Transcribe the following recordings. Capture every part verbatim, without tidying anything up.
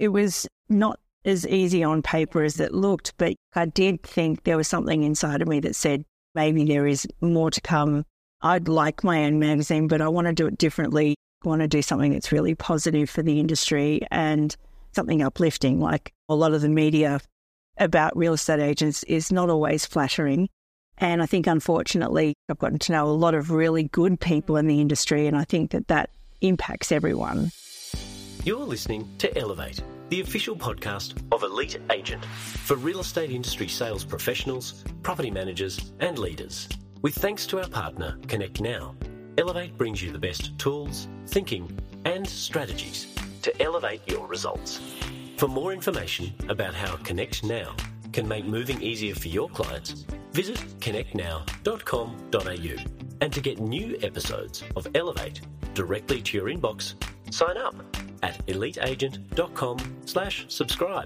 it was not as easy on paper as it looked, but I did think there was something inside of me that said maybe there is more to come. I'd like my own magazine, but I want to do it differently. I want to do something that's really positive for the industry and something uplifting. Like a lot of the media about real estate agents is not always flattering. And I think, unfortunately, I've gotten to know a lot of really good people in the industry, and I think that that impacts everyone. You're listening to Elevate, the official podcast of Elite Agent for real estate industry sales professionals, property managers and leaders. With thanks to our partner, Connect Now, Elevate brings you the best tools, thinking and strategies to elevate your results. For more information about how Connect Now can make moving easier for your clients, visit connect now dot com dot a u. And to get new episodes of Elevate directly to your inbox, sign up at eliteagent.com slash subscribe.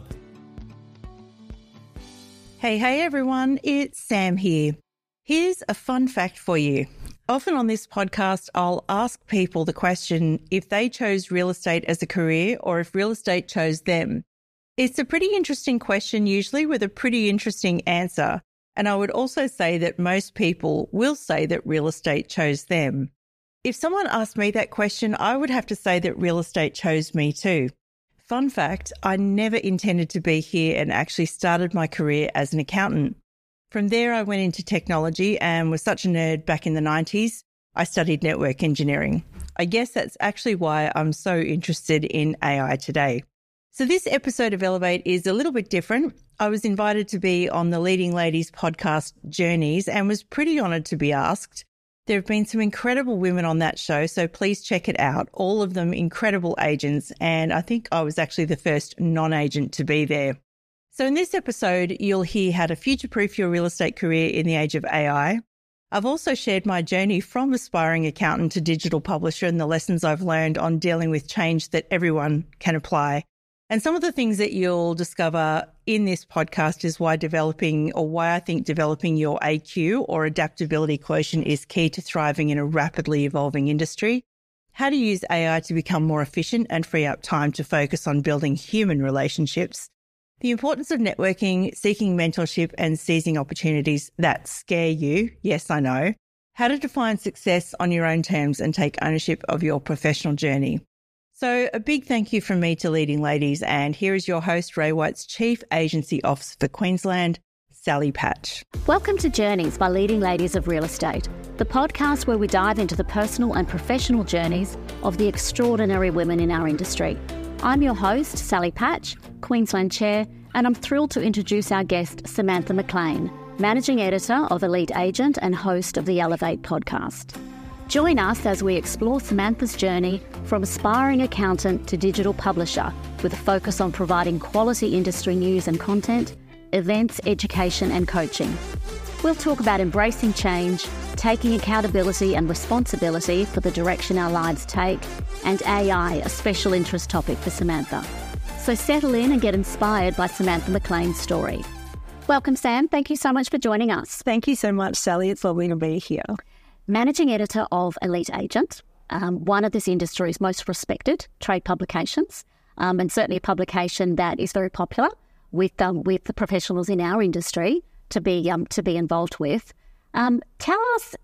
Hey, hey everyone, it's Sam here. Here's a fun fact for you. Often on this podcast, I'll ask people the question if they chose real estate as a career or if real estate chose them. It's a pretty interesting question, usually with a pretty interesting answer. And I would also say that most people will say that real estate chose them. If someone asked me that question, I would have to say that real estate chose me too. Fun fact, I never intended to be here and actually started my career as an accountant. From there, I went into technology and was such a nerd back in the nineties, I studied network engineering. I guess that's actually why I'm so interested in A I today. So this episode of Elevate is a little bit different. I was invited to be on the Leading Ladies podcast Journeys and was pretty honoured to be asked. There have been some incredible women on that show, so please check it out. All of them incredible agents, and I think I was actually the first non-agent to be there. So in this episode, you'll hear how to future-proof your real estate career in the age of A I. I've also shared my journey from aspiring accountant to digital publisher and the lessons I've learned on dealing with change that everyone can apply. And some of the things that you'll discover in this podcast is why developing or why I think developing your A Q or adaptability quotient is key to thriving in a rapidly evolving industry, how to use A I to become more efficient and free up time to focus on building human relationships, the importance of networking, seeking mentorship and seizing opportunities that scare you, yes, I know, how to define success on your own terms and take ownership of your professional journey. So a big thank you from me to Leading Ladies, and here is your host, Ray White's Chief Agency Officer for Queensland, Sally Patch. Welcome to Journeys by Leading Ladies of Real Estate, the podcast where we dive into the personal and professional journeys of the extraordinary women in our industry. I'm your host, Sally Patch, Queensland Chair, and I'm thrilled to introduce our guest, Samantha McLean, Managing Editor of Elite Agent and host of the Elevate podcast. Join us as we explore Samantha's journey from aspiring accountant to digital publisher with a focus on providing quality industry news and content, events, education and coaching. We'll talk about embracing change, taking accountability and responsibility for the direction our lives take, and A I, a special interest topic for Samantha. So settle in and get inspired by Samantha McLean's story. Welcome, Sam. Thank you so much for joining us. Thank you so much, Sally. It's lovely to be here. Managing Editor of Elite Agent, um, one of this industry's most respected trade publications, um, and certainly a publication that is very popular with um, with the professionals in our industry to be um, to be involved with. Um, tell us,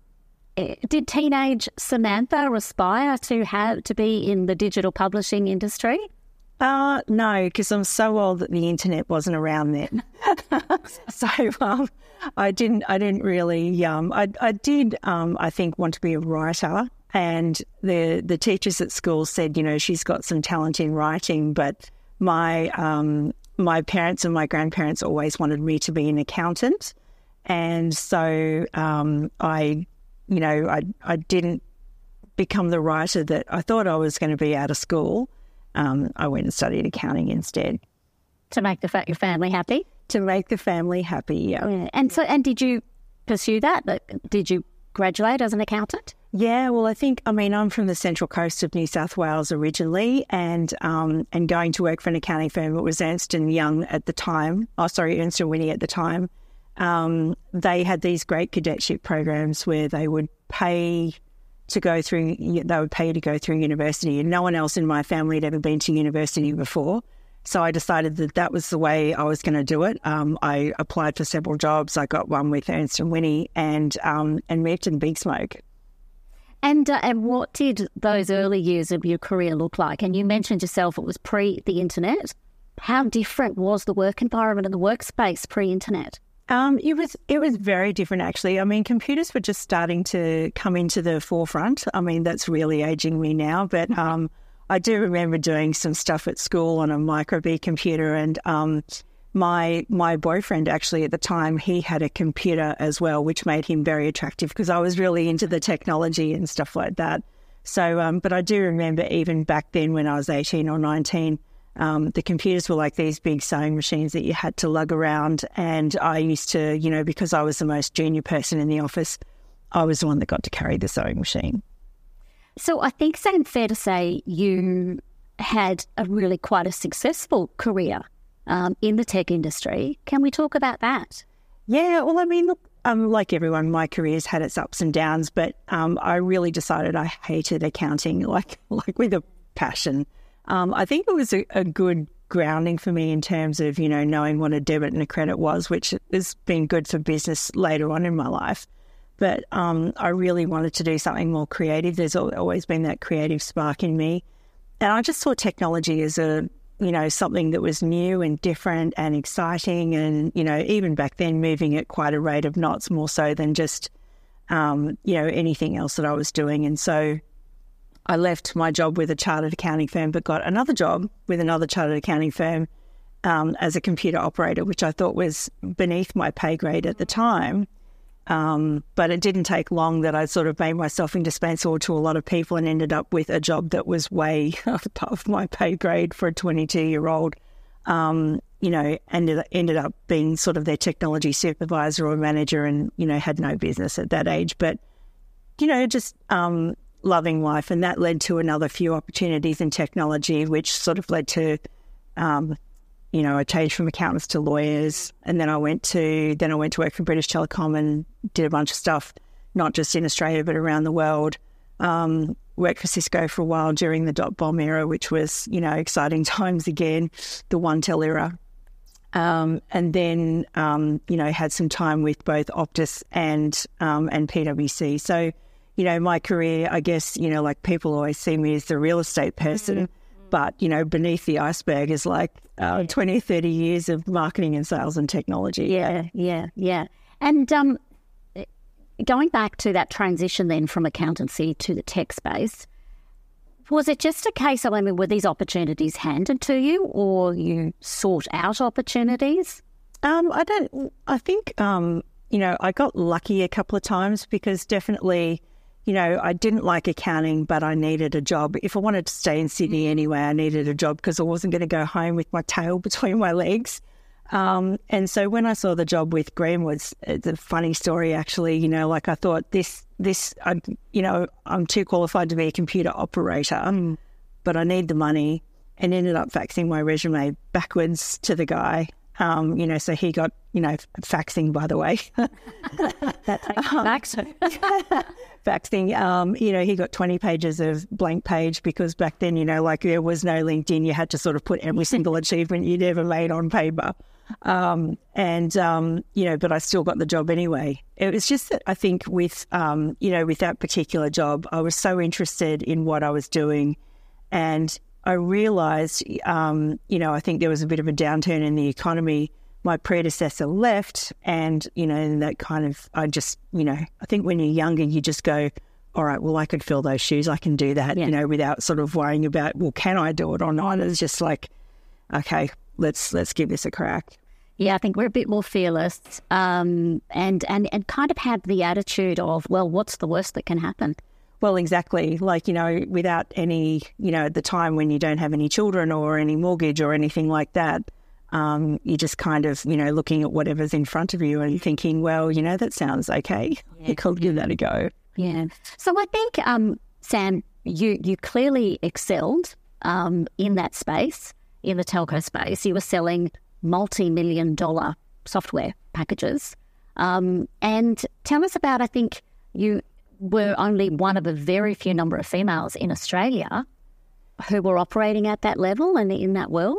did teenage Samantha aspire to have to be in the digital publishing industry? Uh, no, because I'm so old that the internet wasn't around then. so um, I didn't. I didn't really. Um, I, I did. Um, I think want to be a writer, and the the teachers at school said, you know, she's got some talent in writing. But my um, my parents and my grandparents always wanted me to be an accountant, and so um, I, you know, I I didn't become the writer that I thought I was going to be out of school. Um, I went and studied accounting instead. To make the fa- your family happy? To make the family happy, yeah. yeah. And so, and did you pursue that? Did you graduate as an accountant? Yeah, well, I think, I mean, I'm from the central coast of New South Wales originally, and um, and going to work for an accounting firm. It was Ernst and Young at the time. Oh, sorry, Ernst and Winnie at the time. Um, they had these great cadetship programs where they would pay to go through, they would pay you to go through university, and no one else in my family had ever been to university before. So I decided that that was the way I was going to do it. Um, I applied for several jobs. I got one with Ernst and Winnie and um, and moved to Big Smoke. And uh, and what did those early years of your career look like? And you mentioned yourself it was pre the internet. How different was the work environment and the workspace pre-internet? Um, it was it was very different, actually. I mean, computers were just starting to come into the forefront. I mean, that's really aging me now, but um, I do remember doing some stuff at school on a micro-B computer, and um, my my boyfriend actually at the time, he had a computer as well, which made him very attractive because I was really into the technology and stuff like that. So, um, but I do remember even back then when I was eighteen or nineteen, um, the computers were like these big sewing machines that you had to lug around. And I used to, you know, because I was the most junior person in the office, I was the one that got to carry the sewing machine. So I think it's fair to say you had a really quite a successful career um, in the tech industry. Can we talk about that? Yeah, well, I mean, look, um, like everyone, my career's had its ups and downs, but um, I really decided I hated accounting, like like with a passion. Um, I think it was a, a good grounding for me in terms of, you know, knowing what a debit and a credit was, which has been good for business later on in my life. But um, I really wanted to do something more creative. There's always been that creative spark in me. And I just saw technology as a, you know, something that was new and different and exciting. And, you know, even back then moving at quite a rate of knots more so than just, um, you know, anything else that I was doing. And so I left my job with a chartered accounting firm, but got another job with another chartered accounting firm um, as a computer operator, which I thought was beneath my pay grade at the time. Um, but it didn't take long that I sort of made myself indispensable to a lot of people and ended up with a job that was way above my pay grade for a twenty-two-year-old. Um, you know, ended ended up being sort of their technology supervisor or manager, and you know had no business at that age. But you know, just um, loving life, and that led to another few opportunities in technology, which sort of led to. Um, You know, I changed from accountants to lawyers, and then I went to then I went to work for British Telecom and did a bunch of stuff, not just in Australia but around the world. Um, worked for Cisco for a while during the dot bomb era, which was you know exciting times again, the OneTel era, um, and then um, you know had some time with both Optus and um, and P W C. So, you know, my career, I guess, you know, like people always see me as the real estate person. Mm-hmm. But, you know, beneath the iceberg is like uh, twenty, thirty years of marketing and sales and technology. Yeah, yeah, yeah. And um, going back to that transition then from accountancy to the tech space, was it just a case of, I mean, were these opportunities handed to you or you sought out opportunities? Um, I don't, I think, um, you know, I got lucky a couple of times because definitely... You know, I didn't like accounting, but I needed a job. If I wanted to stay in Sydney anyway, I needed a job because I wasn't going to go home with my tail between my legs. Um, and so when I saw the job with Greenwoods, it's a funny story, actually. You know, like I thought this, this, I, you know, I'm too qualified to be a computer operator, mm. but I need the money, and ended up faxing my resume backwards to the guy. Um, you know, so he got, you know, faxing, by the way. That takes fax. Faxing, um, you know, he got twenty pages of blank page because back then, you know, like there was no LinkedIn. You had to sort of put every single achievement you'd ever made on paper. Um, and, um, you know, but I still got the job anyway. It was just that I think with, um, you know, with that particular job, I was so interested in what I was doing, and I realised, um, you know, I think there was a bit of a downturn in the economy. My predecessor left, and, you know, and that kind of, I just, you know, I think when you're younger, you just go, all right, well, I could fill those shoes. I can do that, yeah. you know, without sort of worrying about, well, can I do it or not? It's just like, okay, let's let's give this a crack. Yeah, I think we're a bit more fearless um, and, and, and kind of have the attitude of, well, what's the worst that can happen? Well, exactly. Like, you know, without any, you know, at the time when you don't have any children or any mortgage or anything like that, um, you're just kind of, you know, looking at whatever's in front of you and thinking, well, you know, that sounds okay. Yeah. You could give that a go. Yeah. So I think, um, Sam, you, you clearly excelled um, in that space, in the telco space. You were selling multi-million dollar software packages. Um, and tell us about, I think you were only one of a very few number of females in Australia who were operating at that level and in that world.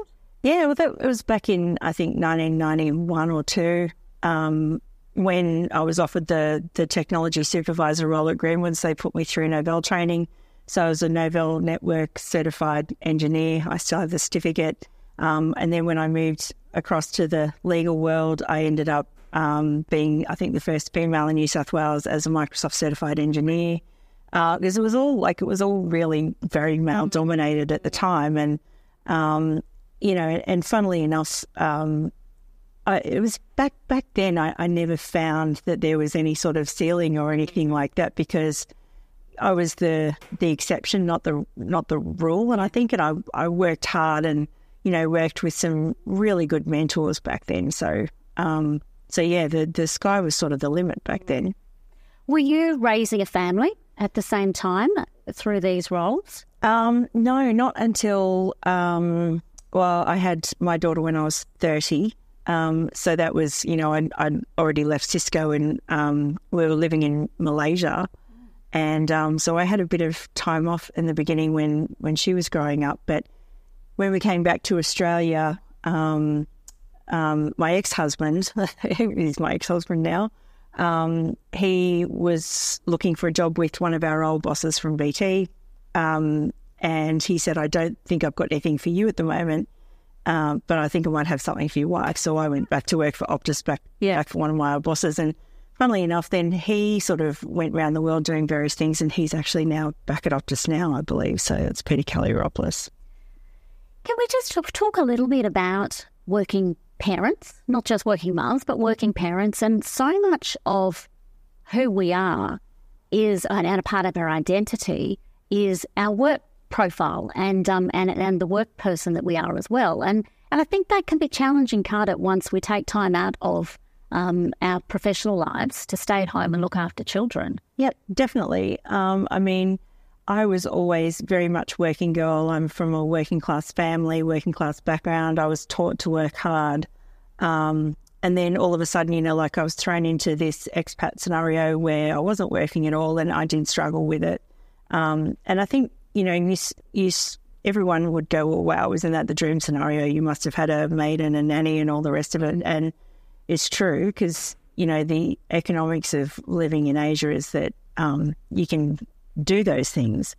Yeah, well, that it was back in, I think, nineteen ninety-one or two, um, when I was offered the, the technology supervisor role at Greenwoods. They put me through Novell training. So I was a Novell Network certified engineer. I still have the certificate. Um, and then when I moved across to the legal world, I ended up um, being, I think, the first female in New South Wales as a Microsoft certified engineer. Uh, because it was all like, it was all really very male dominated at the time. And, um, you know, and funnily enough, um, I, it was back back then I, I never found that there was any sort of ceiling or anything like that, because I was the the exception, not the not the rule. And I think and I, I worked hard and, you know, worked with some really good mentors back then. So, um, so yeah, the, the sky was sort of the limit back then. Were you raising a family at the same time through these roles? Um, no, not until... Um, Well, I had my daughter when I was thirty. Um, so that was, you know, I'd, I'd already left Cisco and um, we were living in Malaysia. And um, so I had a bit of time off in the beginning when, when she was growing up. But when we came back to Australia, um, um, my ex-husband, he's my ex-husband now, um, he was looking for a job with one of our old bosses from B T. Um And he said, I don't think I've got anything for you at the moment, um, but I think I might have something for your wife. So I went back to work for Optus, back, yeah. back for one of my old bosses. And funnily enough, then he sort of went around the world doing various things, and he's actually now back at Optus now, I believe. So it's Peter Kaliropoulos. Can we just talk, talk a little bit about working parents, not just working mums, but working parents? And so much of who we are is, and a part of our identity, is our work profile and um and and the work person that we are as well, and and I think that can be challenging, can't it, once we take time out of um our professional lives to stay at home and look after children. Yeah, definitely. Um, I mean, I was always very much working girl. I'm from a working class family, working class background. I was taught to work hard, um, and then all of a sudden, you know, like I was thrown into this expat scenario where I wasn't working at all, and I did struggle with it. Um, and I think, you know, you, you, everyone would go, well, wow, isn't that the dream scenario? You must have had a maid and a nanny and all the rest of it. And it's true because, you know, the economics of living in Asia is that um, you can do those things.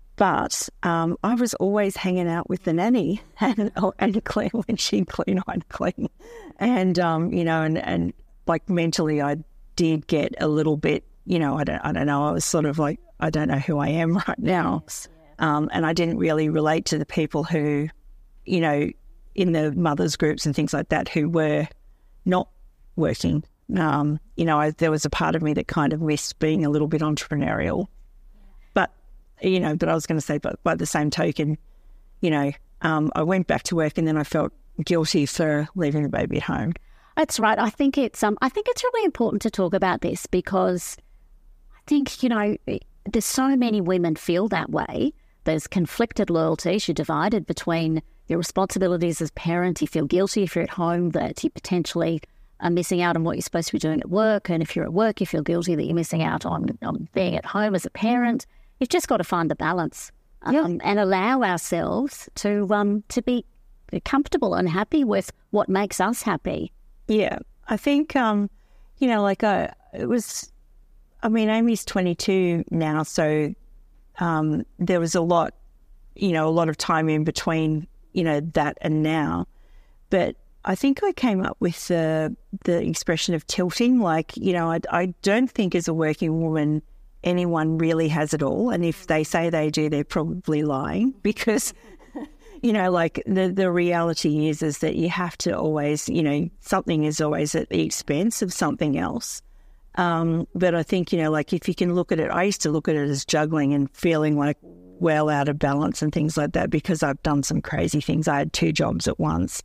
But um, I was always hanging out with the nanny and, and clean when she'd clean, I'd clean. And, um, you know, and, and like mentally I did get a little bit, you know, I don't, I don't know, I was sort of like, I don't know who I am right now. Um, and I didn't really relate to the people who, you know, in the mothers groups and things like that who were not working. Um, you know, I, there was a part of me that kind of missed being a little bit entrepreneurial. But, you know, but I was going to say, but by the same token, you know, um, I went back to work and then I felt guilty for leaving the baby at home. That's right. I think it's um, I think it's really important to talk about this because I think, you know, there's so many women feel that way. There's conflicted loyalties. You're divided between your responsibilities as parent. You feel guilty if you're at home that you potentially are missing out on what you're supposed to be doing at work. And if you're at work, you feel guilty that you're missing out on, on being at home as a parent. You've just got to find the balance um, yeah. and allow ourselves to um to be comfortable and happy with what makes us happy. Yeah, I think, um, you know, like I, it was... I mean, Amy's twenty-two now, so um, there was a lot, you know, a lot of time in between, you know, that and now. But I think I came up with the the expression of tilting. Like, you know, I, I don't think as a working woman anyone really has it all. And if they say they do, they're probably lying because, you know, like the, the reality is, is that you have to always, you know, something is always at the expense of something else. Um, but I think, you know, like if you can look at it, I used to look at it as juggling and feeling like well out of balance and things like that because I've done some crazy things. I had two jobs at once,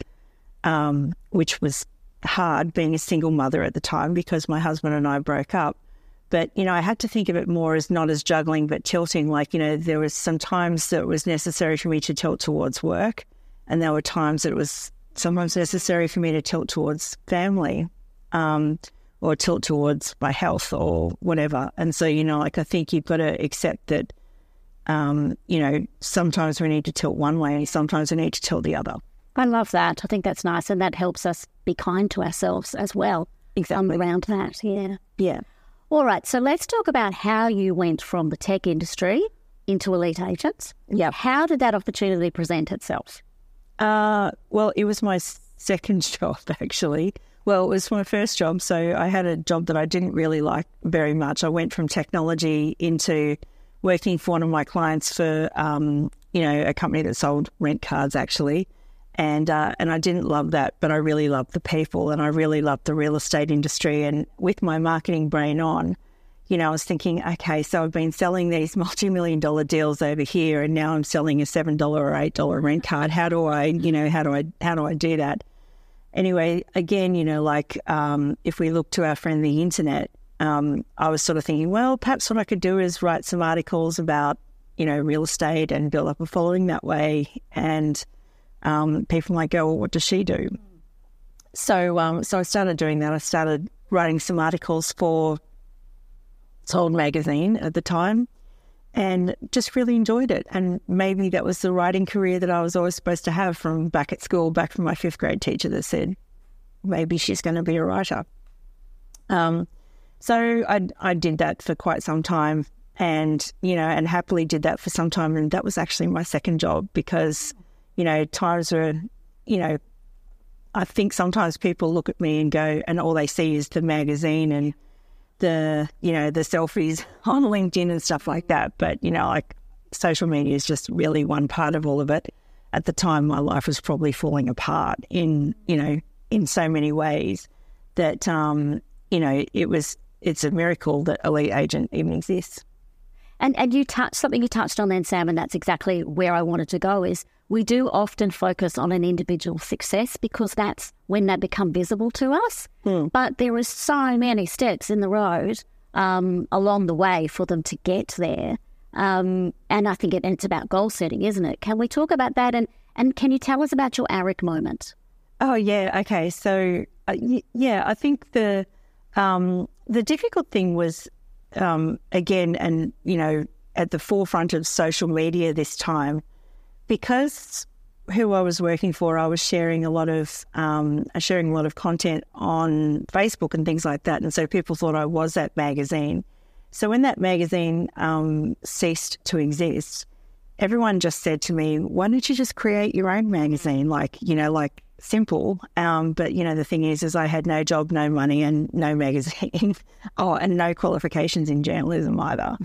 um, which was hard being a single mother at the time because my husband and I broke up. But, you know, I had to think of it more as not as juggling but tilting. Like, you know, there was some times that it was necessary for me to tilt towards work and there were times that it was sometimes necessary for me to tilt towards family. Um or tilt towards my health or whatever. And so, you know, like I think you've got to accept that, um, you know, sometimes we need to tilt one way and sometimes we need to tilt the other. I love that. I think that's nice. And that helps us be kind to ourselves as well. Exactly. Um, around that, yeah. Yeah. All right. So let's talk about how you went from the tech industry into Elite Agents. Yeah. How did that opportunity present itself? Uh, well, it was my second job, actually. Well, it was my first job. So I had a job that I didn't really like very much. I went from technology into working for one of my clients for, um, you know, a company that sold rent cards, actually. And uh, and I didn't love that, but I really loved the people and I really loved the real estate industry. And with my marketing brain on, you know, I was thinking, okay, so I've been selling these multi-million dollar deals over here and now I'm selling a seven dollars or eight dollars rent card. How do I, you know, how do I, how do I do that? Anyway, again, you know, like um, if we look to our friend the internet, um, I was sort of thinking, well, perhaps what I could do is write some articles about, you know, real estate and build up a following that way. And um, people might go, well, what does she do? So, um, so I started doing that. I started writing some articles for Sold Magazine at the time and just really enjoyed it. And maybe that was the writing career that I was always supposed to have from back at school, back from my fifth grade teacher that said, maybe she's going to be a writer. Um, so I, I did that for quite some time and, you know, and happily did that for some time. And that was actually my second job because, you know, times were, you know, I think sometimes people look at me and go, and all they see is the magazine and the, you know, the selfies on LinkedIn and stuff like that. But, you know, like social media is just really one part of all of it. At the time, my life was probably falling apart in, you know, in so many ways that, um, you know, it was, it's a miracle that Elite Agent even exists. And and you touched something you touched on then, Sam, and that's exactly where I wanted to go is we do often focus on an individual success because that's when they become visible to us. Hmm. But there are so many steps in the road um, along the way for them to get there. Um, and I think it, and it's about goal setting, isn't it? Can we talk about that? And, and can you tell us about your A R I C moment? Oh, yeah. Okay. So, uh, y- yeah, I think the um, the difficult thing was, um, again, and, you know, at the forefront of social media this time, because who I was working for, I was sharing a lot of um, sharing a lot of content on Facebook and things like that. And so people thought I was that magazine. So when that magazine um, ceased to exist, everyone just said to me, why don't you just create your own magazine? Like, you know, like simple. Um, but, you know, the thing is, is I had no job, no money and no magazine. oh, and no qualifications in journalism either.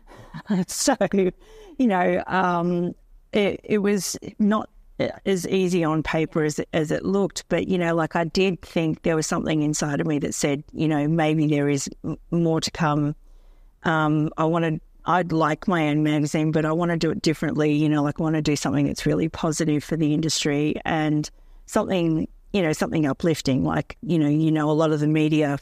so, you know, um, it, it was not as easy on paper as, as it looked. But, you know, like I did think there was something inside of me that said, you know, maybe there is more to come. Um, I wanted, I'd like my own magazine, but I want to do it differently. You know, like I want to do something that's really positive for the industry and something, you know, something uplifting. Like, you know, you know, a lot of the media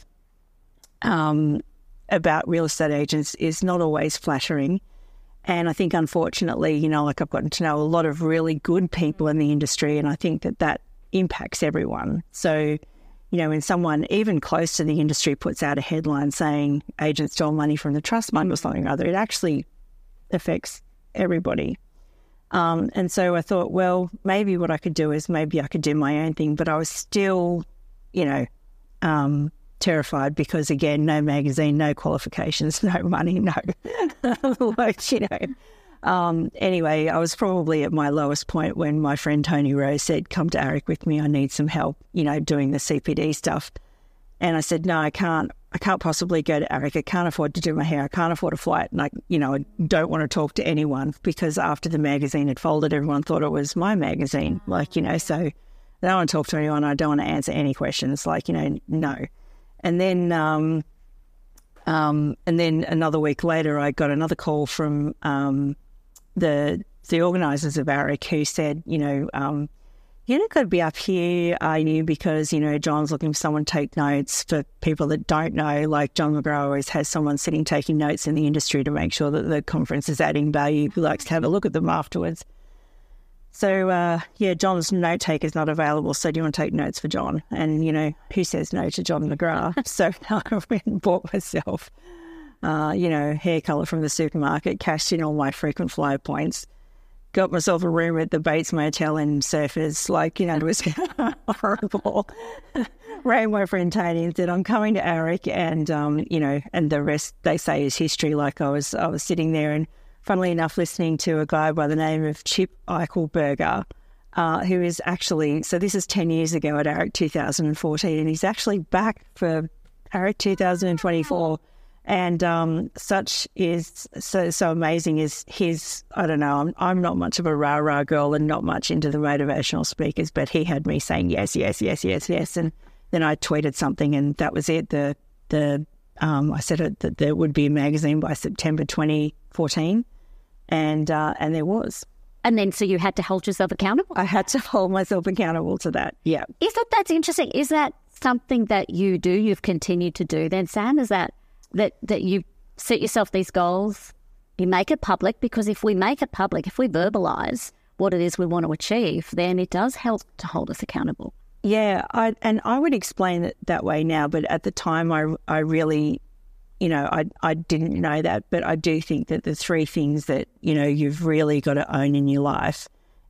um, about real estate agents is not always flattering. And I think, unfortunately, you know, like I've gotten to know a lot of really good people in the industry, and I think that that impacts everyone. So, you know, when someone even close to the industry puts out a headline saying agents stole money from the trust fund or something or other, it actually affects everybody. Um, and so I thought, well, maybe what I could do is maybe I could do my own thing, but I was still, you know, um, terrified because, again, no magazine, no qualifications, no money, no. like, you know. Um, anyway, I was probably at my lowest point when my friend Tony Rose said, come to A R I C with me, I need some help, you know, doing the C P D stuff. And I said, no, I can't. I can't possibly go to A R I C. I can't afford to do my hair. I can't afford a flight. And I, you know, I don't want to talk to anyone because after the magazine had folded, everyone thought it was my magazine. Like, you know, so I don't want to talk to anyone. I don't want to answer any questions. Like, you know, no. And then, um, um, and then another week later, I got another call from um, the the organisers of A R I C who said, you know, um, you're not going to be up here, are you? Because, you know, John's looking for someone to take notes. For people that don't know, like John McGrath always has someone sitting taking notes in the industry to make sure that the conference is adding value. He likes to have a look at them afterwards. So, uh, yeah, John's note taker is not available. So do you want to take notes for John? And, you know, who says no to John McGrath? So I went and bought myself, uh, you know, hair colour from the supermarket, cashed in all my frequent flyer points, got myself a room at the Bates Motel in Surfers. Like, you know, it was horrible. Rang my friend Tony and said, I'm coming to Aric, and, um, you know, and the rest, they say, is history. Like I was I was sitting there and, funnily enough, listening to a guy by the name of Chip Eichelberger, uh, who is actually, so this is ten years ago at Aric two thousand fourteen, and he's actually back for Aric two thousand twenty-four. And um, such is so so amazing is his, I don't know, I'm, I'm not much of a rah-rah girl and not much into the motivational speakers, but he had me saying yes, yes, yes, yes, yes. And then I tweeted something and that was it. The the um, I said it, that there would be a magazine by September twenty fourteen, and uh, and there was. And then so you had to hold yourself accountable? I had to hold myself accountable to that, yeah. Is that, that's interesting. Is that something that you do, you've continued to do then, Sam? Is that... That that you set yourself these goals, you make it public, because if we make it public, if we verbalise what it is we want to achieve, then it does help to hold us accountable. Yeah, I, and I would explain it that way now, but at the time I, I really, you know, I, I didn't know that, but I do think that the three things that, you know, you've really got to own in your life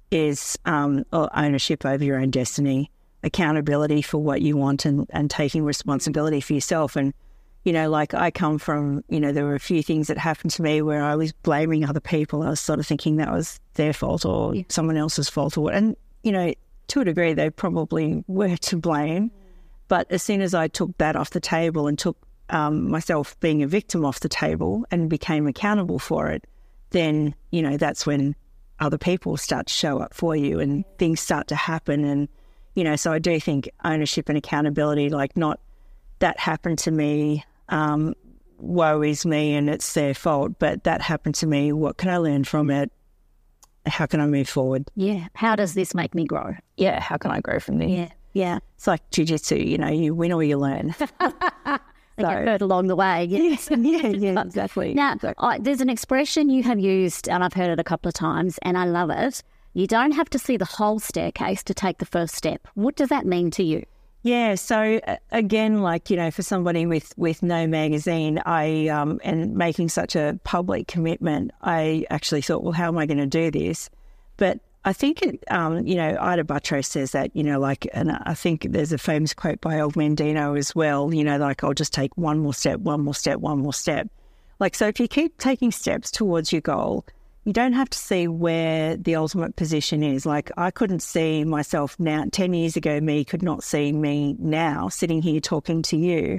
is um, ownership over your own destiny, accountability for what you want, and, and taking responsibility for yourself. And you know, like I come from, you know, there were a few things that happened to me where I was blaming other people. I was sort of thinking that was their fault or yeah. someone else's fault or what. And, you know, to a degree, they probably were to blame. But as soon as I took that off the table and took um, myself being a victim off the table and became accountable for it, then, you know, that's when other people start to show up for you and things start to happen. And, you know, so I do think ownership and accountability, like not that happened to me, Um, woe is me and it's their fault, but that happened to me. What can I learn from it? How can I move forward? Yeah. How does this make me grow? Yeah. How can I grow from this? Yeah. Yeah. It's like jiu-jitsu, you know, you win or you learn. They so, get hurt along the way. Yes. Yeah, yeah, exactly. Now, exactly. I, there's an expression you have used, and I've heard it a couple of times, and I love it. You don't have to see the whole staircase to take the first step. What does that mean to you? Yeah, so uh, again, like, you know, for somebody with, with no magazine, I um, and making such a public commitment, I actually thought, well, how am I going to do this? But I think, it, um, you know, Ida Buttrose says that, you know, like, and I think there's a famous quote by Og Mandino as well, you know, like, I'll just take one more step, one more step, one more step. Like, so if you keep taking steps towards your goal, you don't have to see where the ultimate position is. Like, I couldn't see myself now. Ten years ago, me could not see me now sitting here talking to you.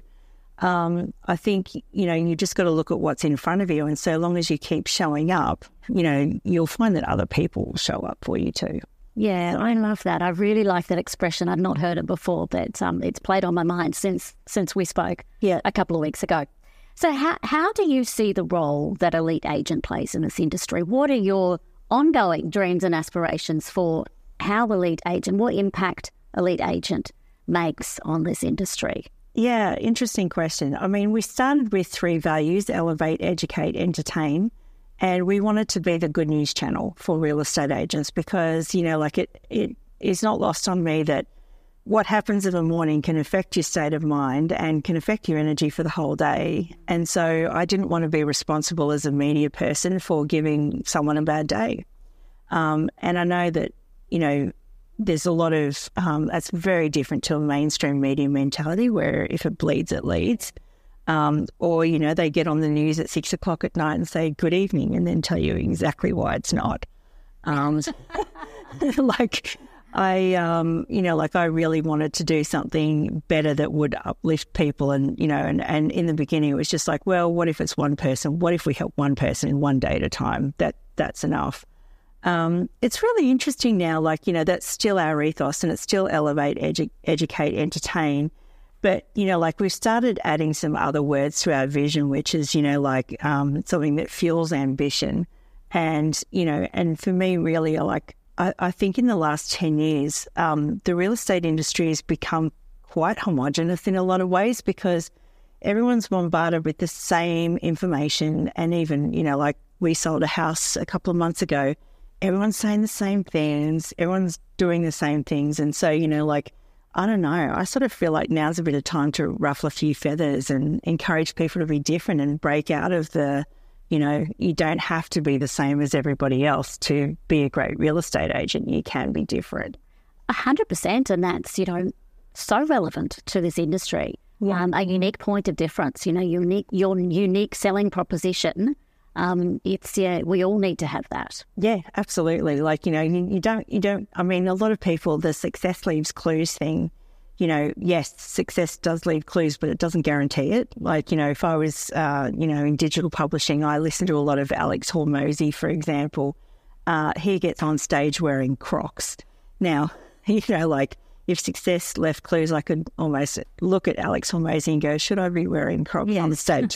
Um, I think, you know, you just got to look at what's in front of you. And so long as you keep showing up, you know, you'll find that other people will show up for you too. Yeah, I love that. I really like that expression. I'd not heard it before, but um, it's played on my mind since since we spoke yeah. a couple of weeks ago. So how how do you see the role that Elite Agent plays in this industry? What are your ongoing dreams and aspirations for how Elite Agent, what impact Elite Agent makes on this industry? Yeah, interesting question. I mean, we started with three values: elevate, educate, entertain. And we wanted to be the good news channel for real estate agents because, you know, like it, it is not lost on me that what happens in the morning can affect your state of mind and can affect your energy for the whole day. And so I didn't want to be responsible as a media person for giving someone a bad day. Um, and I know that, you know, there's a lot of, um, that's very different to a mainstream media mentality where if it bleeds, it leads. Um, or, you know, they get on the news at six o'clock at night and say good evening and then tell you exactly why it's not. Um, like... I, um, you know, like I really wanted to do something better that would uplift people. And, you know, and, and in the beginning it was just like, well, what if it's one person? What if we help one person in one day at a time? That that's enough. Um, it's really interesting now, like, you know, that's still our ethos and it's still elevate, edu- educate, entertain. But, you know, like we've started adding some other words to our vision, which is, you know, like um, something that fuels ambition. And, you know, and for me really like, I, I think in the last ten years, um, the real estate industry has become quite homogenous in a lot of ways because everyone's bombarded with the same information. And even, you know, like we sold a house a couple of months ago, everyone's saying the same things, everyone's doing the same things. And so, you know, like, I don't know, I sort of feel like now's a bit of time to ruffle a few feathers and encourage people to be different and break out of the You know, you don't have to be the same as everybody else to be a great real estate agent. You can be different. A hundred percent, and that's, you know, so relevant to this industry. Yeah. Um, a unique point of difference, you know, unique your unique selling proposition. Um, it's yeah, we all need to have that. Yeah, absolutely. Like, you know, you, you don't, you don't. I mean, a lot of people, the success leaves clues thing. You know, yes, success does leave clues, but it doesn't guarantee it. Like, you know, if I was, uh, you know, in digital publishing, I listen to a lot of Alex Hormozi, for example. Uh, he gets on stage wearing Crocs. Now, you know, like if success left clues, I could almost look at Alex Hormozi and go, should I be wearing Crocs yes. on the stage?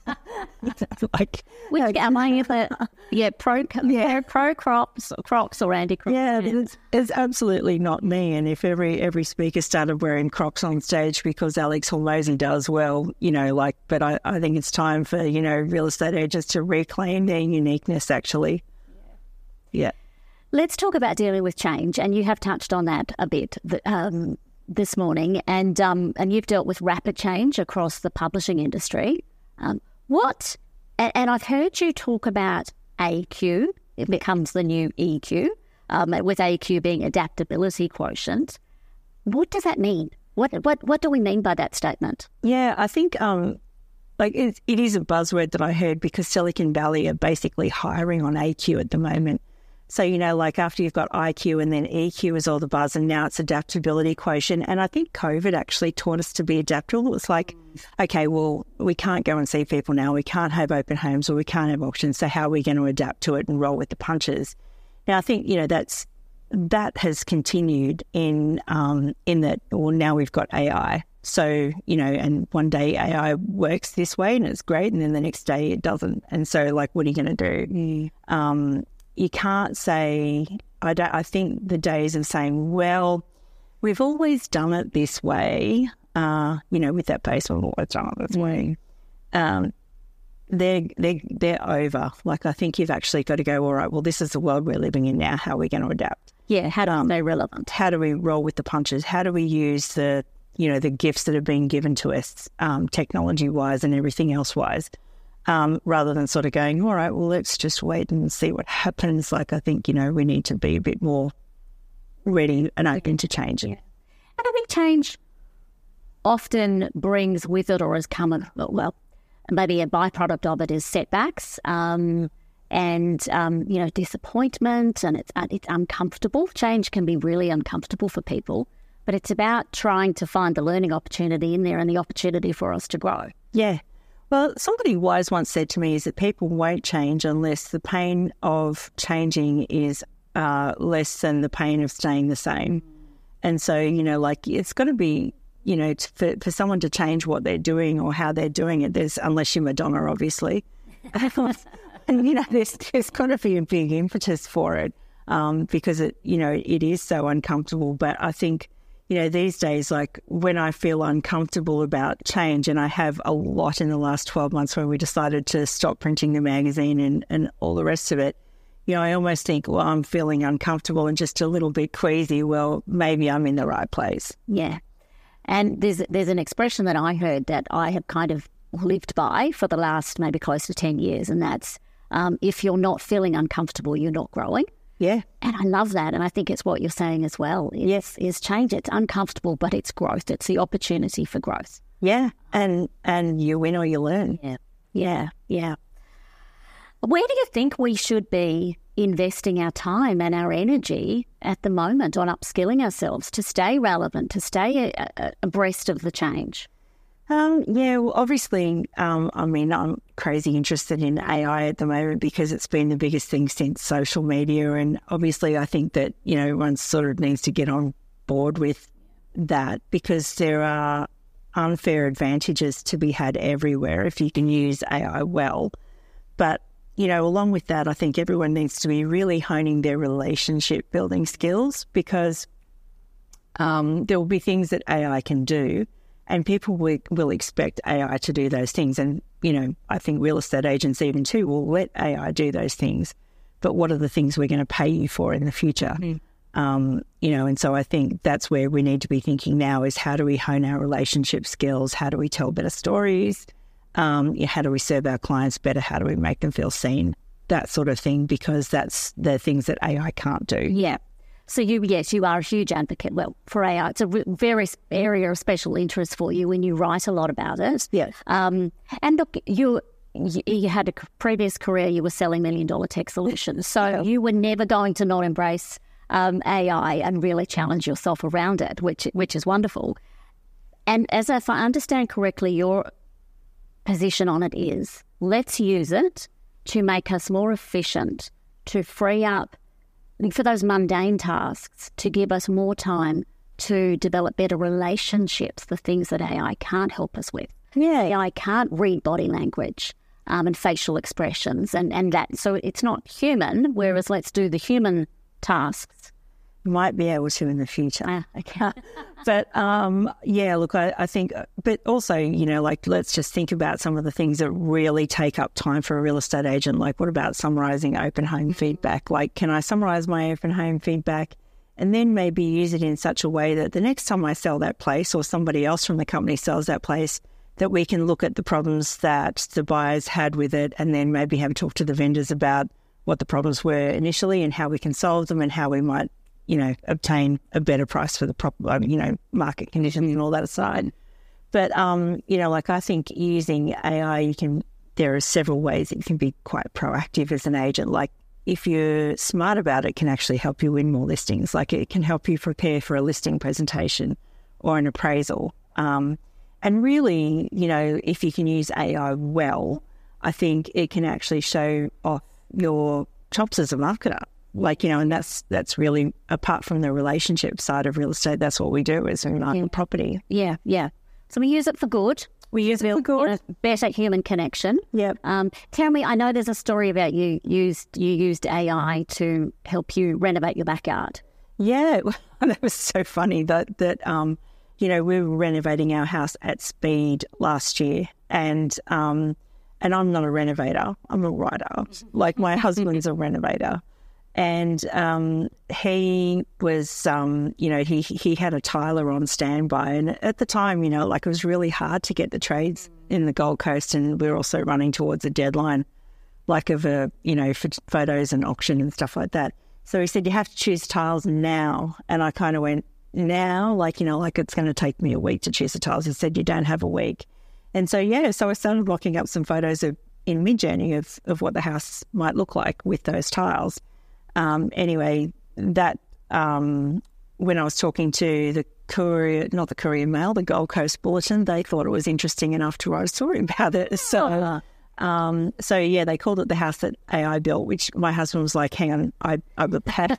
like, Which am I ever? Yeah, pro, yeah, pro Crocs, Crocs or anti Crocs. Yeah, it's, it's absolutely not me. And if every every speaker started wearing Crocs on stage because Alex Hormozi does, well, you know, like, but I, I think it's time for, you know, real estate agents to reclaim their uniqueness, actually. Yeah. yeah. Let's talk about dealing with change, and you have touched on that a bit um, this morning, and um, and you've dealt with rapid change across the publishing industry. Um, what, and, and I've heard you talk about A Q. It becomes the new E Q, um, with A Q being adaptability quotient. What does that mean? What what what do we mean by that statement? Yeah, I think um, like it, it is a buzzword that I heard because Silicon Valley are basically hiring on A Q at the moment. So, you know, like after you've got I Q and then E Q is all the buzz, and now it's adaptability quotient. And I think COVID actually taught us to be adaptable. It's like, okay, well, we can't go and see people now. We can't have open homes or we can't have auctions. So how are we going to adapt to it and roll with the punches? Now, I think, you know, that's that has continued in um, in that, well, now we've got A I. So, you know, and one day A I works this way and it's great, and then the next day it doesn't. And so, like, what are you going to do? Mm. Um You can't say, I don't. I think the days of saying, well, we've always done it this way, uh, you know, with that base, we've always done it this way, um, they're, they're, they're over. Like, I think you've actually got to go, all right, well, this is the world we're living in now. How are we going to adapt? Yeah, how do um, they relevant? How do we roll with the punches? How do we use the, you know, the gifts that have been given to us, um, technology-wise and everything else-wise? Um, rather than sort of going, all right, well, let's just wait and see what happens. Like, I think, you know, we need to be a bit more ready and open to changing. Yeah. And I think change often brings with it, or has come, well, maybe a byproduct of it is setbacks um, and, um, you know, disappointment, and it's, it's uncomfortable. Change can be really uncomfortable for people, but it's about trying to find the learning opportunity in there and the opportunity for us to grow. Yeah. Well, somebody wise once said to me is that people won't change unless the pain of changing is uh, less than the pain of staying the same. And so, you know, like it's got to be, you know, to, for, for someone to change what they're doing or how they're doing it, there's, unless you're Madonna, obviously. And, you know, there's, there's got to be a big impetus for it um, because, it, you know, it is so uncomfortable. But I think, you know, these days, like when I feel uncomfortable about change, and I have a lot in the last twelve months when we decided to stop printing the magazine and, and all the rest of it, you know, I almost think, well, I'm feeling uncomfortable and just a little bit queasy. Well, maybe I'm in the right place. Yeah. And there's there's an expression that I heard that I have kind of lived by for the last maybe close to ten years, and that's um, if you're not feeling uncomfortable, you're not growing. Yeah. And I love that. And I think it's what you're saying as well. It's, yes. Is change. It's uncomfortable, but it's growth. It's the opportunity for growth. Yeah. And and you win or you learn. Yeah. Yeah. Yeah. Where do you think we should be investing our time and our energy at the moment on upskilling ourselves to stay relevant, to stay a, a, abreast of the change? Um, yeah, well, obviously, um, I mean, I'm crazy interested in A I at the moment because it's been the biggest thing since social media. And obviously, I think that, you know, everyone sort of needs to get on board with that because there are unfair advantages to be had everywhere if you can use A I well. But, you know, along with that, I think everyone needs to be really honing their relationship building skills because um, there will be things that A I can do. And people will, will expect A I to do those things. And, you know, I think real estate agents even too will let A I do those things. But what are the things we're going to pay you for in the future? Mm. Um, you know, and so I think that's where we need to be thinking now is how do we hone our relationship skills? How do we tell better stories? Um, yeah, how do we serve our clients better? How do we make them feel seen? That sort of thing, because that's the things that A I can't do. Yeah. So you, yes, you are a huge advocate. Well, for A I, it's a re- very area of special interest for you, and you write a lot about it. Yeah. Um, and look, you, you you had a previous career. You were selling million dollar tech solutions, so yeah. you were never going to not embrace um, A I and really challenge yourself around it, which which is wonderful. And as if I understand correctly, your position on it is, let's use it to make us more efficient, to free up for those mundane tasks, to give us more time to develop better relationships, the things that A I can't help us with. Yeah. A I can't read body language um, and facial expressions and, and that. So it's not human, whereas let's do the human tasks. Might be able to in the future. Ah, okay. But, um, yeah, look, I, I think, but also, you know, like, let's just think about some of the things that really take up time for a real estate agent. Like, what about summarising open home feedback? Like, can I summarise my open home feedback and then maybe use it in such a way that the next time I sell that place or somebody else from the company sells that place, that we can look at the problems that the buyers had with it and then maybe have a talk to the vendors about what the problems were initially and how we can solve them and how we might, you know, obtain a better price for the proper, you know, market conditions and all that aside. But, um, you know, like I think using A I, you can, there are several ways that you can be quite proactive as an agent. Like if you're smart about it, it can actually help you win more listings. Like it can help you prepare for a listing presentation or an appraisal. Um, and really, you know, if you can use A I well, I think it can actually show off your chops as a marketer. Like, you know, and that's that's really, apart from the relationship side of real estate, that's what we do is we market yeah. property. Yeah, yeah. So we use it for good. We use it for good. A better human connection. Yeah. Um, tell me, I know there's a story about you used you used A I to help you renovate your backyard. Yeah, that was so funny that, that um, you know, we were renovating our house at speed last year and um, and I'm not a renovator, I'm a writer. Like my husband's a renovator. And um, he was, um, you know, he he had a tiler on standby. And at the time, you know, like it was really hard to get the trades in the Gold Coast. And we were also running towards a deadline, like of a, you know, for photos and auction and stuff like that. So he said, you have to choose tiles now. And I kind of went, now? Like, you know, like it's going to take me a week to choose the tiles. He said, you don't have a week. And so, yeah, so I started locking up some photos of in Midjourney of, of what the house might look like with those tiles. Um, anyway, that um, when I was talking to the Courier, not the Courier Mail, the Gold Coast Bulletin, they thought it was interesting enough to write a story about it. So, um, so yeah, they called it the house that A I built, which my husband was like, hang on, I, I had.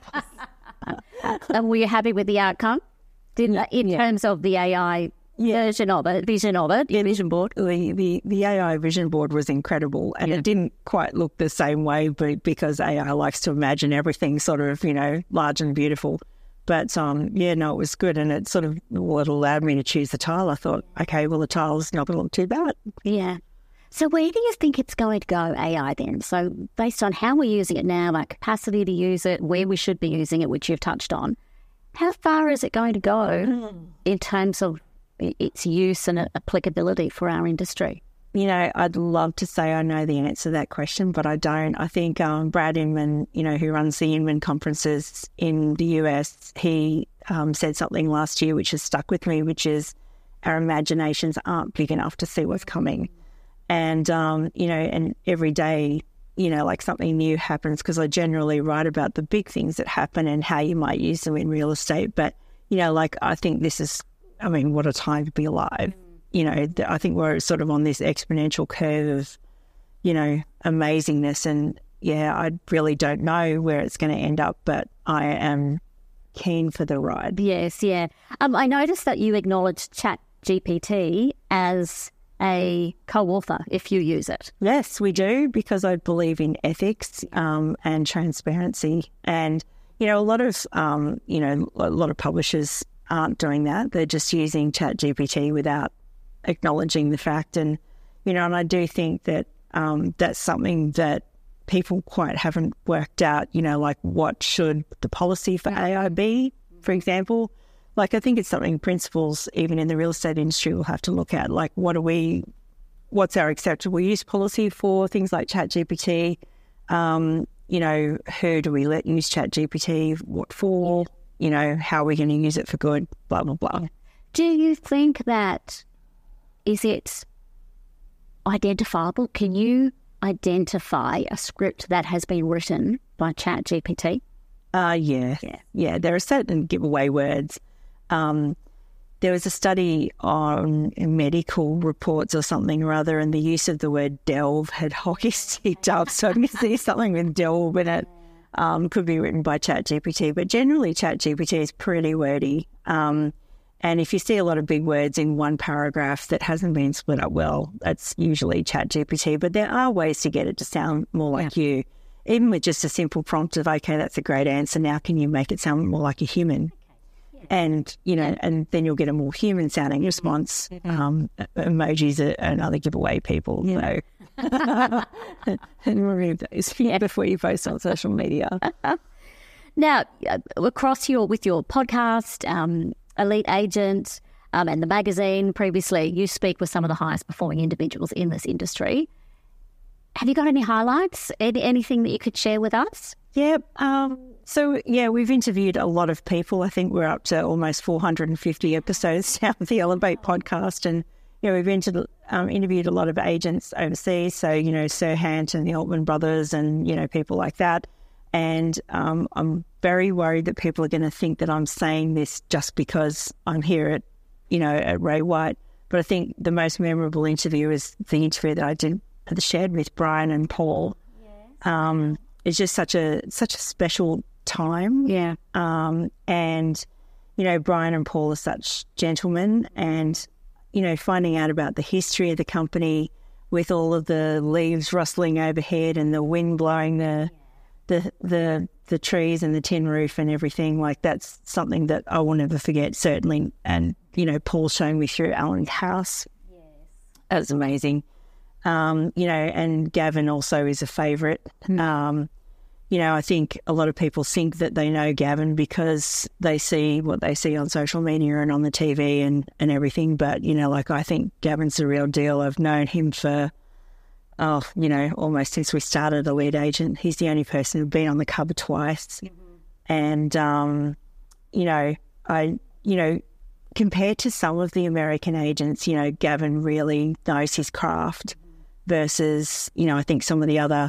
And were you happy with the outcome? Didn't in yeah. terms of the A I yeah. version of it, vision of it, yeah, vision board? The, the the A I vision board was incredible, and yeah. it didn't quite look the same way, but because A I likes to imagine everything sort of, you know, large and beautiful. But um, yeah, no, it was good, and it sort of well, it allowed me to choose the tile. I thought, okay, well, the tile's not going to look too bad. Yeah. So where do you think it's going to go, A I, then? So based on how we're using it now, our capacity to use it, where we should be using it, which you've touched on, how far is it going to go mm. in terms of its use and applicability for our industry? You know, I'd love to say I know the answer to that question, but I don't. I think um, Brad Inman, you know, who runs the Inman conferences in the U S, he um, said something last year which has stuck with me, which is our imaginations aren't big enough to see what's coming. And, um, you know, and every day, you know, like something new happens, because I generally write about the big things that happen and how you might use them in real estate. But, you know, like I think this is, I mean, what a time to be alive. You know, I think we're sort of on this exponential curve of, you know, amazingness. And, yeah, I really don't know where it's going to end up, but I am keen for the ride. Yes, yeah. Um, I noticed that you acknowledged ChatGPT as a co-author if you use it. Yes, we do, because I believe in ethics um, and transparency. And, you know, a lot of, um, you know, a lot of publishers aren't doing that. They're just using ChatGPT without acknowledging the fact. And, you know, and I do think that um, that's something that people quite haven't worked out, you know, like what should the policy for A I be, for example. Like I think it's something principals, even in the real estate industry, will have to look at. Like what are we, what's our acceptable use policy for things like ChatGPT? Um, you know, who do we let use ChatGPT? What for? You know, how are we going to use it for good? Blah, blah, blah. Do you think that, is it identifiable? Can you identify a script that has been written by ChatGPT? Uh, yeah. yeah. Yeah, there are certain giveaway words. Um, there was a study on medical reports or something or other, and the use of the word delve had hockey sticked up. So I can see something with delve in it. Um, could be written by ChatGPT, but generally ChatGPT is pretty wordy. Um, and if you see a lot of big words in one paragraph that hasn't been split up well, that's usually ChatGPT. But there are ways to get it to sound more like yeah. you, even with just a simple prompt of, okay, that's a great answer. Now can you make it sound more like a human? And, you know, and then you'll get a more human-sounding response. Um, emojis are another giveaway, people. Yeah. So, and remove those yeah. before you post on social media. Now, across your with your podcast, um, Elite Agent, um, and the magazine, previously, you speak with some of the highest-performing individuals in this industry. Have you got any highlights? Any, anything that you could share with us? Yeah. Um, so, yeah, we've interviewed a lot of people. I think we're up to almost four hundred fifty episodes now of the Elevate podcast. And, you know, we've inter- um, interviewed a lot of agents overseas. So, you know, Serhant and the Altman brothers and, you know, people like that. And um, I'm very worried that people are going to think that I'm saying this just because I'm here at, you know, at Ray White. But I think the most memorable interview is the interview that I did, that shared with Brian and Paul. Yes. Um, it's just such a such a special time. Yeah. Um, and, you know, Brian and Paul are such gentlemen, and, you know, finding out about the history of the company with all of the leaves rustling overhead and the wind blowing the the the the trees and the tin roof and everything, like that's something that I will never forget, certainly. And, you know, Paul showing me through Alan's house. Yes. That was amazing. Um, you know, and Gavin also is a favourite. Mm. Um, you know, I think a lot of people think that they know Gavin because they see what they see on social media and on the T V and, and everything. But, you know, like I think Gavin's the real deal. I've known him for, oh, you know, almost since we started Elite Agent. He's the only person who's been on the cover twice. Mm-hmm. And, um, you know, I, you know, compared to some of the American agents, you know, Gavin really knows his craft. Versus, you know, I think some of the other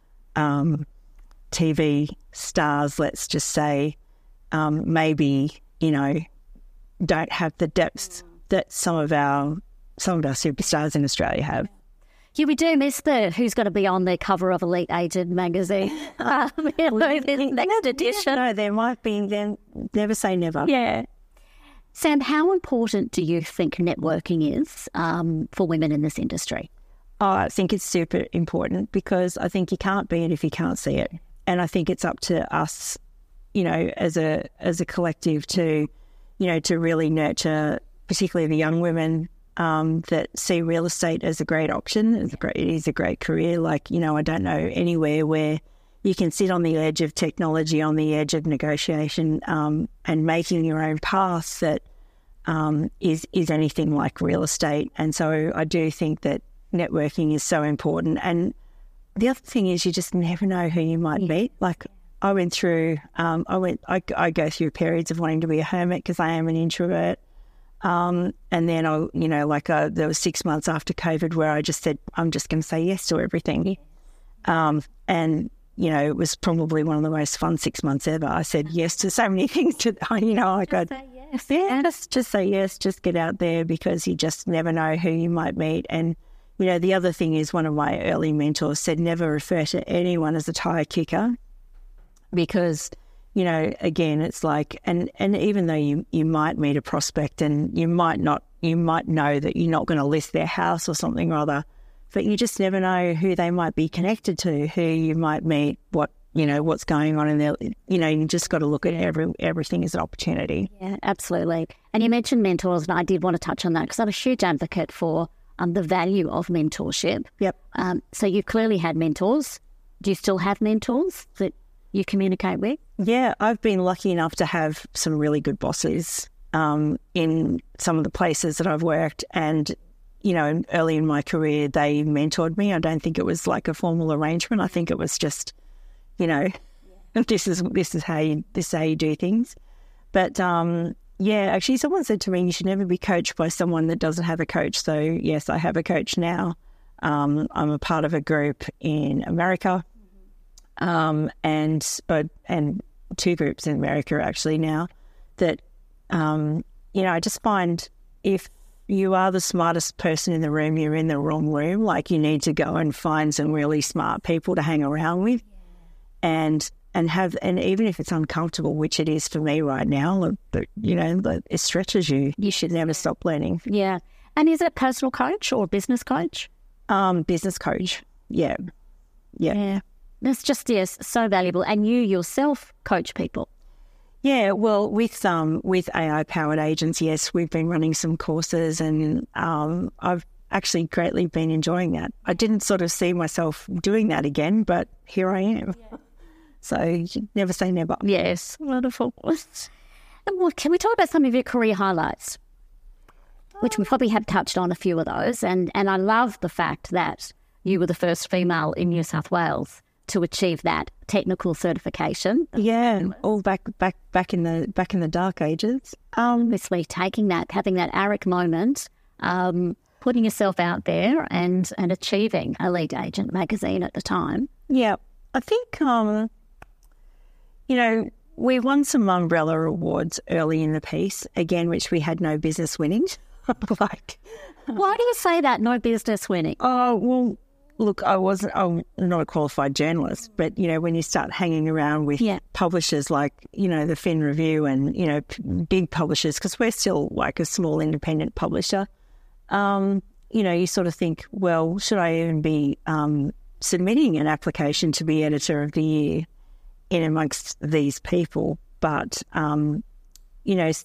um, T V stars, let's just say, um, maybe, you know, don't have the depth that some of our some of our superstars in Australia have. Yeah, we do miss the who's going to be on the cover of Elite Agent magazine. um, you know, this next edition. No, there might be. Then never say never. Yeah. Sam, how important do you think networking is um, for women in this industry? Oh, I think it's super important because I think you can't be it if you can't see it. And I think it's up to us, you know, as a as a collective to, you know, to really nurture particularly the young women um, that see real estate as a great option. It's a great, it is a great career. Like, you know, I don't know anywhere where you can sit on the edge of technology, on the edge of negotiation um, and making your own path that um, is, is anything like real estate. And so I do think that networking is so important. And the other thing is you just never know who you might meet. Like I went through, um, I went, I, I go through periods of wanting to be a hermit because I am an introvert. Um, and then I, you know, like uh, there was six months after COVID where I just said, I'm just going to say yes to everything. Um, and, you know, it was probably one of the most fun six months ever. I said yes to so many things. To, you know, I got, yes. yeah, just, just say yes, just get out there because you just never know who you might meet. And, you know, the other thing is one of my early mentors said never refer to anyone as a tire kicker because, you know, again, it's like, and, and even though you, you might meet a prospect and you might not, you might know that you're not going to list their house or something or other, but you just never know who they might be connected to, who you might meet, what, you know, what's going on in there. You know, you just got to look at every everything as an opportunity. Yeah, absolutely. And you mentioned mentors, and I did want to touch on that because I'm a huge advocate for um, the value of mentorship. Yep. Um, so you've clearly had mentors. Do you still have mentors that you communicate with? Yeah, I've been lucky enough to have some really good bosses um, in some of the places that I've worked. And, you know, early in my career, they mentored me. I don't think it was like a formal arrangement. I think it was just, you know, yeah. this is this is how you this is how you do things. But um, yeah, actually, someone said to me, you should never be coached by someone that doesn't have a coach. So yes, I have a coach now. Um, I'm a part of a group in America, um, and uh, and two groups in America actually now. That um, you know, I just find if you are the smartest person in the room, you're in the wrong room. Like you need to go and find some really smart people to hang around with, yeah. and and have and even if it's uncomfortable, which it is for me right now, but you know, it stretches you. You should never stop learning. Yeah. And is it a personal coach or business coach? Um, business coach. Yeah. Yeah. Yeah. That's just yes, so valuable. And you yourself coach people. Yeah, well, with um with A I-powered agents, yes, we've been running some courses and um, I've actually greatly been enjoying that. I didn't sort of see myself doing that again, but here I am. Yeah. So you never say never. Yes, wonderful. And well, can we talk about some of your career highlights, which we probably have touched on a few of those, and, and I love the fact that you were the first female in New South Wales to achieve that technical certification. Yeah, all back back back in the back in the dark ages. Um, obviously, taking that, having that A R I C moment, um, putting yourself out there, and and achieving Elite Agent magazine at the time. Yeah, I think um, you know, we won some umbrella awards early in the piece again, which we had no business winning. like, why do you say that? No business winning? Oh well. Look, I wasn't, I'm not a qualified journalist, but, you know, when you start hanging around with yeah. publishers like, you know, the Fin Review and, you know, p- big publishers, because we're still like a small independent publisher, um, you know, you sort of think, well, should I even be um, submitting an application to be Editor of the Year in amongst these people? But, um, you know,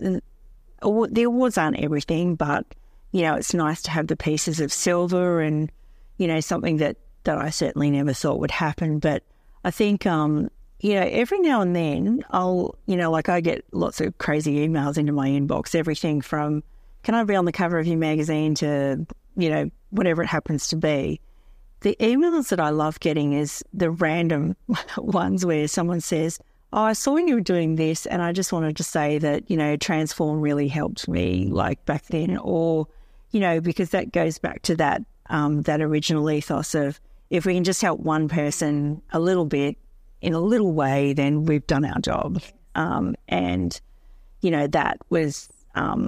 the awards aren't everything, but, you know, it's nice to have the pieces of silver and, you know, something that, that I certainly never thought would happen. But I think, um, you know, every now and then I'll, you know, like I get lots of crazy emails into my inbox, everything from, can I be on the cover of your magazine to, you know, whatever it happens to be. The emails that I love getting is the random ones where someone says, oh, I saw you were doing this and I just wanted to say that, you know, Transform really helped me like back then. Or, you know, because that goes back to that, Um, that original ethos of if we can just help one person a little bit in a little way, then we've done our job. Um, and, you know, that was, um,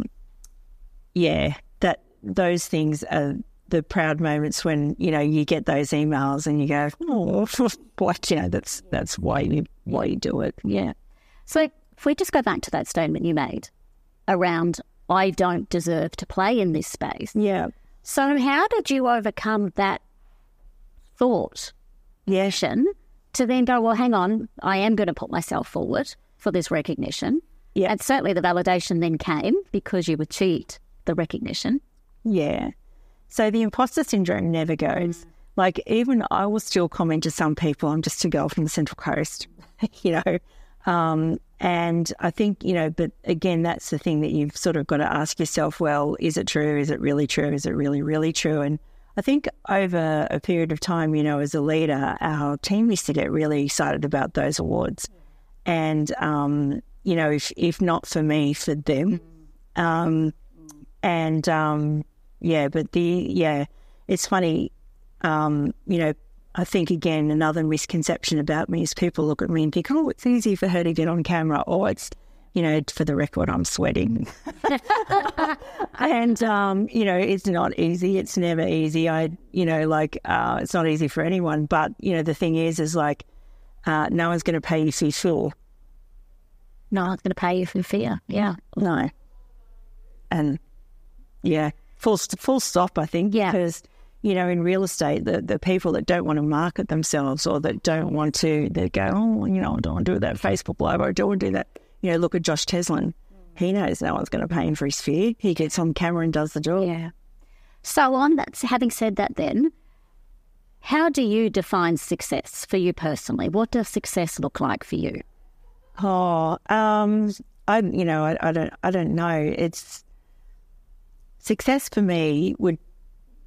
yeah, that those things are the proud moments when, you know, you get those emails and you go, oh, what, you know, that's that's why you, why you do it. Yeah. So if we just go back to that statement you made around, I don't deserve to play in this space. Yeah. So how did you overcome that thought yeah. to then go, well, hang on, I am going to put myself forward for this recognition? Yeah. And certainly the validation then came because you achieved the recognition. Yeah. So the imposter syndrome never goes. Like even I will still comment to some people, I'm just a girl from the Central Coast, you know. Um, and I think, you know, but again, that's the thing that you've sort of got to ask yourself, well, is it true? Is it really true? Is it really, really true? And I think over a period of time, you know, as a leader, our team used to get really excited about those awards. And, um, you know, if, if not for me, for them. Um, and, um, yeah, but the, yeah, it's funny, um, you know, I think, again, another misconception about me is people look at me and think, oh, it's easy for her to get on camera. Or it's, you know, for the record, I'm sweating. and, um, you know, it's not easy. It's never easy. I, you know, like, uh, it's not easy for anyone. But, you know, the thing is, is like, uh, no one's going to pay you for fear. No one's going to pay you for fear. Yeah. No. And, yeah, full, full stop, I think. Yeah. Because, you know, in real estate, the, the people that don't want to market themselves or that don't want to, they go, oh, you know, I don't want to do that Facebook Live, or I don't want to do that. You know, look at Josh Teslin. He knows no one's going to pay him for his fee. He gets on camera and does the job. Yeah. So on that, having said that then, how do you define success for you personally? What does success look like for you? Oh, um, I, you know, I, I don't, I don't know. It's, success for me would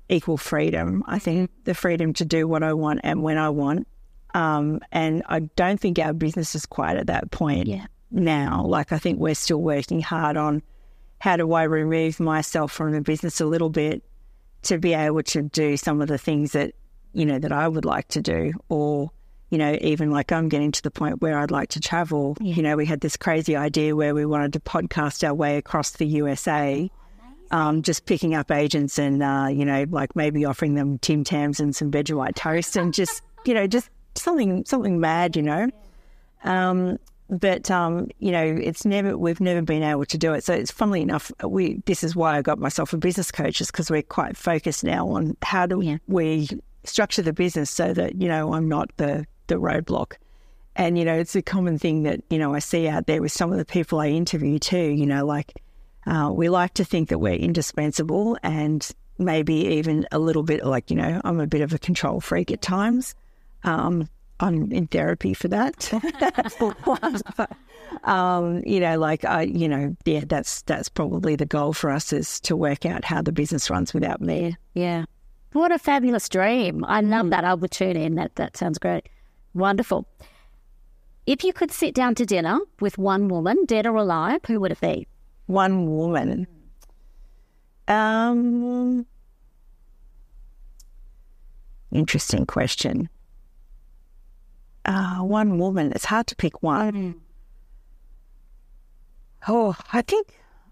equal freedom. I think the freedom to do what I want and when I want. Um, and I don't think our business is quite at that point Yeah. now. Like, I think we're still working hard on how do I remove myself from the business a little bit to be able to do some of the things that, you know, that I would like to do, or, you know, even like I'm getting to the point where I'd like to travel. Yeah. You know, we had this crazy idea where we wanted to podcast our way across the U S A, um, just picking up agents and, uh, you know, like maybe offering them Tim Tams and some Vegemite toast and just, you know, just something, something mad, you know. Um, but, um, you know, it's never, we've never been able to do it. So it's funnily enough, we, this is why I got myself a business coach, is because we're quite focused now on how do Yeah. we structure the business so that, you know, I'm not the, the roadblock. And, you know, it's a common thing that, you know, I see out there with some of the people I interview too, you know, like uh, we like to think that we're indispensable, and maybe even a little bit like, you know, I'm a bit of a control freak at times. Um, I'm in therapy for that. um, you know, like I, you know, yeah, that's, that's probably the goal for us, is to work out how the business runs without me. Yeah. What a fabulous dream. I love that. I would tune in. That that sounds great. Wonderful. If you could sit down to dinner with one woman, dead or alive, who would it be? One woman. Um, interesting question. Uh, one woman. It's hard to pick one. Oh, I think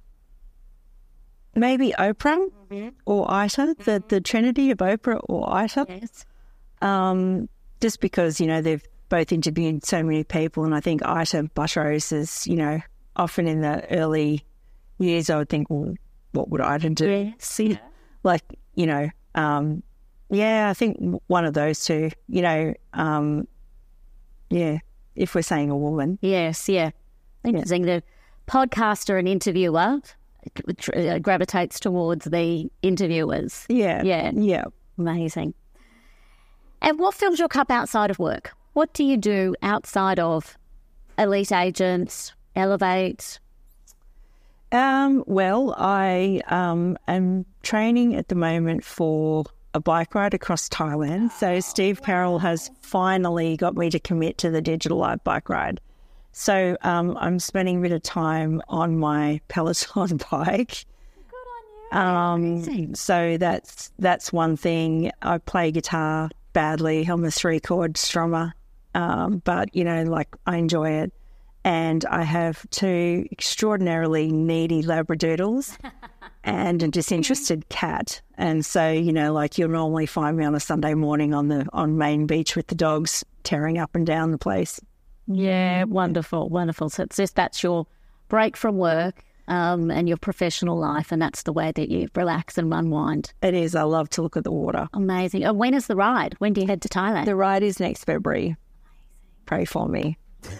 maybe Oprah mm-hmm. or Ita, mm-hmm. the, the trinity of Oprah or Ita. Yes. Um, just because, you know, they've both interviewed so many people, and I think Ita Buttrose is, you know, often in the early years I would think, well, what would Ita do? Yes. Yeah. Like, you know, um, yeah, I think one of those two, you know, um, yeah, if we're saying a woman. Yes, yeah. Interesting. Yeah. The podcaster and interviewer gravitates towards the interviewers. Yeah. Yeah. Yeah. Amazing. And what fills your cup outside of work? What do you do outside of Elite Agents, Elevate? Um, well, I um, am training at the moment for a bike ride across Thailand. So Steve Carroll has finally got me to commit to the Digital Live bike ride. So um, I'm spending a bit of time on my Peloton bike. Good on you. Um, so that's that's one thing. I play guitar badly. I'm a three-chord strummer, um, but, you know, like I enjoy it. And I have two extraordinarily needy Labradoodles and a disinterested cat. And so, you know, like you'll normally find me on a Sunday morning on the on Main Beach with the dogs tearing up and down the place. Yeah, wonderful, wonderful. So it's just that's your break from work um, and your professional life, and that's the way that you relax and unwind. It is. I love to look at the water. Amazing. And when is the ride? When do you head to Thailand? The ride is next February. Amazing. Pray for me.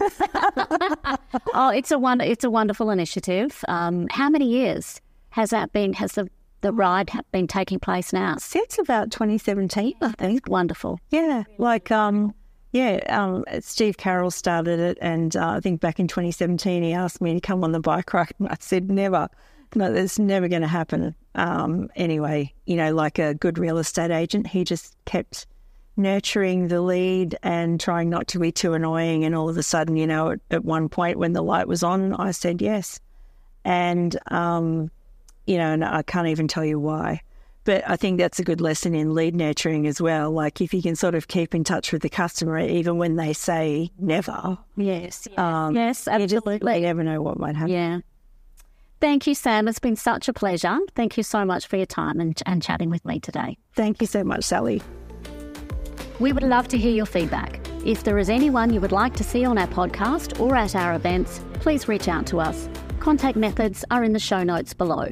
Oh, it's a one. It's a wonderful initiative. Um, how many years has that been? Has the the ride been taking place now? Since about twenty seventeen, I think. Wonderful. Yeah, like um, yeah, um, Steve Carroll started it, and uh, I think back in twenty seventeen he asked me to come on the bike ride, and I said never. No, that's never going to happen. Um, anyway, you know, like a good real estate agent, he just kept nurturing the lead and trying not to be too annoying. And all of a sudden, you know, at, at one point when the light was on, I said yes. And, um, you know, and I can't even tell you why. But I think that's a good lesson in lead nurturing as well. Like if you can sort of keep in touch with the customer, even when they say never. Yes. Yes, um, yes absolutely. You, just, you never know what might happen. Yeah. Thank you, Sam. It's been such a pleasure. Thank you so much for your time and, and chatting with me today. Thank you so much, Sally. We would love to hear your feedback. If there is anyone you would like to see on our podcast or at our events, please reach out to us. Contact methods are in the show notes below.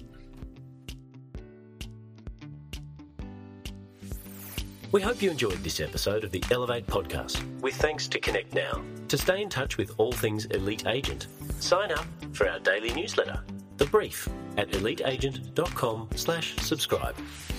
We hope you enjoyed this episode of the Elevate podcast, with thanks to Connect Now. To stay in touch with all things Elite Agent, sign up for our daily newsletter, The Brief, at eliteagent.com slash subscribe.